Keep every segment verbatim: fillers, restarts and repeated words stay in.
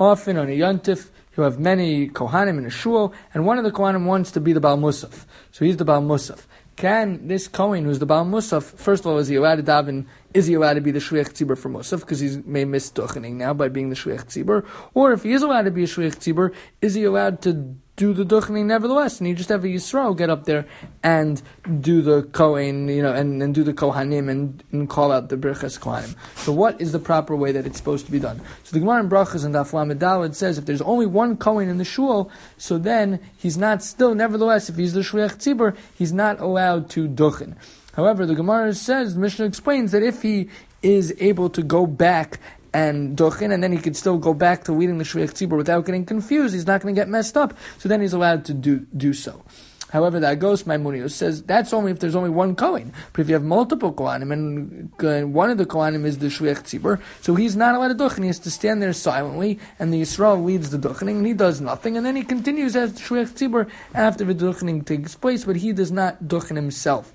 Often on a yontif, you have many kohanim in a shul, and one of the kohanim wants to be the Baal Musaf. So he's the Baal Musaf. Can this Kohen, who's the Baal Musaf, first of all, is he allowed to daven, is he allowed to be the Shliach Tzibur for Musaf, because he may miss duchening now by being the Shliach Tzibur, or if he is allowed to be a Shliach Tzibur, is he allowed to do the duchening nevertheless, and you just have a Yisrael get up there and do the Kohen, you know, and, and do the Kohanim and, and call out the Birchas Kohanim. So what is the proper way that it's supposed to be done? So the Gemara in Brachas and Daf Lamed Daled says if there's only one Kohen in the shul, so then he's not still, nevertheless, if he's the Shliach Tzibur, he's not allowed to duchen. However, the Gemara says, the Mishnah explains that if he is able to go back and duchen, and then he could still go back to leading the Shliach Tzibur without getting confused, he's not going to get messed up, so then he's allowed to do do so. However, the Agos Maimonides says that's only if there's only one Kohen. But if you have multiple Kohanim, and one of the Kohanim is the Shliach Tzibur, so he's not allowed to duchen. He has to stand there silently, and the Yisrael leads the duchening, and he does nothing, and then he continues as the Shliach Tzibur after the duchening takes place, but he does not duchen himself.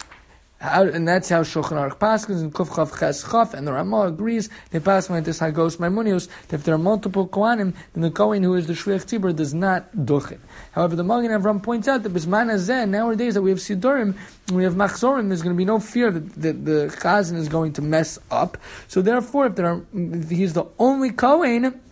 How, and that's how Shulchan Aruch paskins and Kuf Chav Ches Chaf, and the Ramah agrees. They pass like this Hagos Maimonius that if there are multiple Kohanim, then the Kohen who is the Shliach Tzibur does not duchen. However, the Magen Avram points out that Bisman Hazeh, nowadays that we have Sidurim, we have Machzorim, there's going to be no fear that, that the Chazan is going to mess up. So therefore, if there are, if he's the only Kohen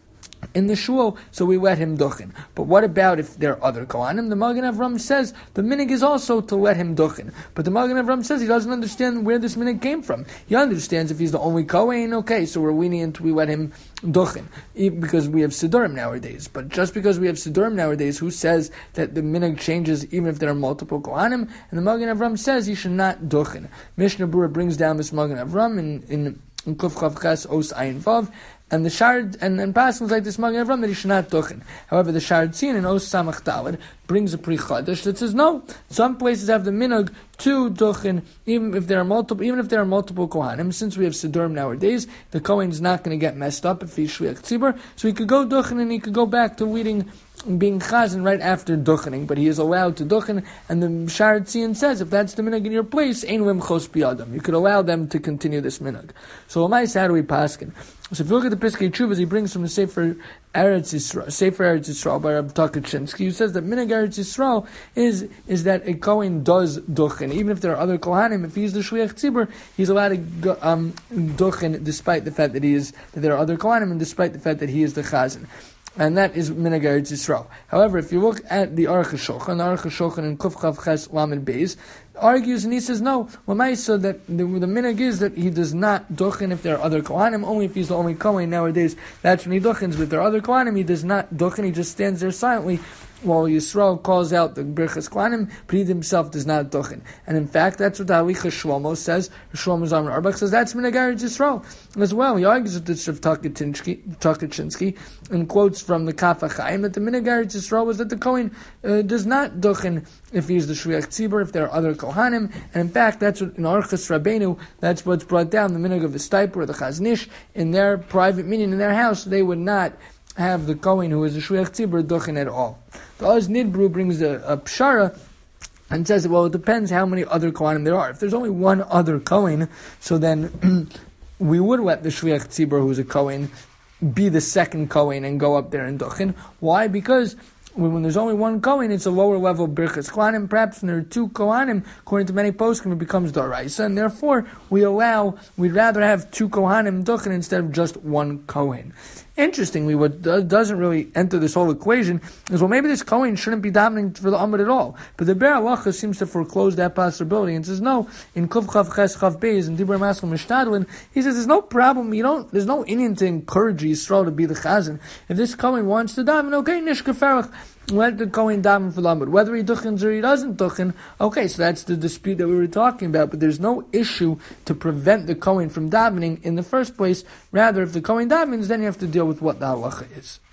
in the shul, so we let him duchen. But what about if there are other Kohanim? The Magen Avram says the minig is also to let him duchen. But the Magen Avram says he doesn't understand where this minig came from. He understands if he's the only Kohen, okay, so we're lenient, we let him duchen. Because we have Sidurim nowadays. But just because we have Sidurim nowadays, who says that the minig changes even if there are multiple Kohanim? And the Magen Avram says he should not duchen. Mishnah Berurah brings down this Magen Avram in, in, in Kuf Chav Ches Os Ayin Vav, and the Shard and, and Pascals like this Magen Avram that he should not duchen. However, the Shard Tzin in Os Samach Daled brings a Pri Chadash that says no. Some places have the minhag to duchen, even if there are multiple, even if there are multiple Kohanim. Since we have Sidurim nowadays, the Kohen is not going to get messed up if he's Shliach Tzibur, so he could go duchen and he could go back to leading, being chazan right after duchening, but he is allowed to duchen, and the Shard Tzin says if that's the minhag in your place, ein lim chos biyadam. You could allow them to continue this minhag. So, Lamais, how do we paskin? So, if you look at the Piskei Teshuvos, he brings from the Sefer Eretz Yisrael, Sefer Eretz Yisrael by Rabbi Tukachinsky, who says that minhag Eretz Yisrael is is that a Kohen does duchen, even if there are other Kohanim. If he's the Shliach Tzibur, he's allowed to go, um, duchen despite the fact that he is that there are other Kohanim, and despite the fact that he is the chazan. And that is minhag Eretz Yisrael. However, if you look at the Aruch HaShulchan, the Aruch HaShulchan in Kuf Chav Ches Lamed Beis argues, and he says no, so that the, the minhag is that he does not duchen if there are other Kohanim, only if he's the only Kohen nowadays, that's when he duchens. But if there are other Kohanim, he does not duchen, he just stands there silently while Yisrael calls out the Birchas Kohanim, but he himself does not duchen. And in fact, that's what the Halicha Shlomo says. Shlomo Zalman Auerbach says that's minhag Eretz Yisrael as well. He argues with this of Tukachinsky and quotes from the Kaf HaChaim that the minhag Eretz Yisrael was that the Kohen uh, does not duchen if he is the Shliach Tzibur, if there are other Kohanim. And in fact, that's what in Orchos Rabbeinu, that's what's brought down, the minhag of the Steiper or the Chaznish, in their private meeting, in their house, they would not have the Kohen who is a Shliach Tzibur duchen at all. The Oz Nidbru brings a, a pshara and says, well, it depends how many other Kohanim there are. If there's only one other Kohen, so then we would let the Shliach Tzibur who is a Kohen be the second Kohen and go up there and duchen. Why? Because when, when there's only one Kohen, it's a lower level of Birchas Kohanim. Perhaps when there are two Kohanim, according to many poskim, it becomes Daraisa, and therefore we allow, we'd rather have two Kohanim duchen instead of just one Kohen. Interestingly, what doesn't really enter this whole equation is, well, maybe this Kohen shouldn't be davening for the Amud at all. But the Be'er Halacha seems to foreclose that possibility and says, no, in Kuf Chav Ches Chav Beis, in Dibur Maskal Mishtadlin, he says, there's no problem, you don't, there's no Indian to encourage Yisrael to be the Chazan. If this Kohen wants to daven, okay, Nishka Farach, let the Kohen daven for the Amud. Whether he duchens or he doesn't duchen, okay, so that's the dispute that we were talking about, but there's no issue to prevent the Kohen from davening in the first place. Rather, if the Kohen davens, then you have to deal with what the halacha is.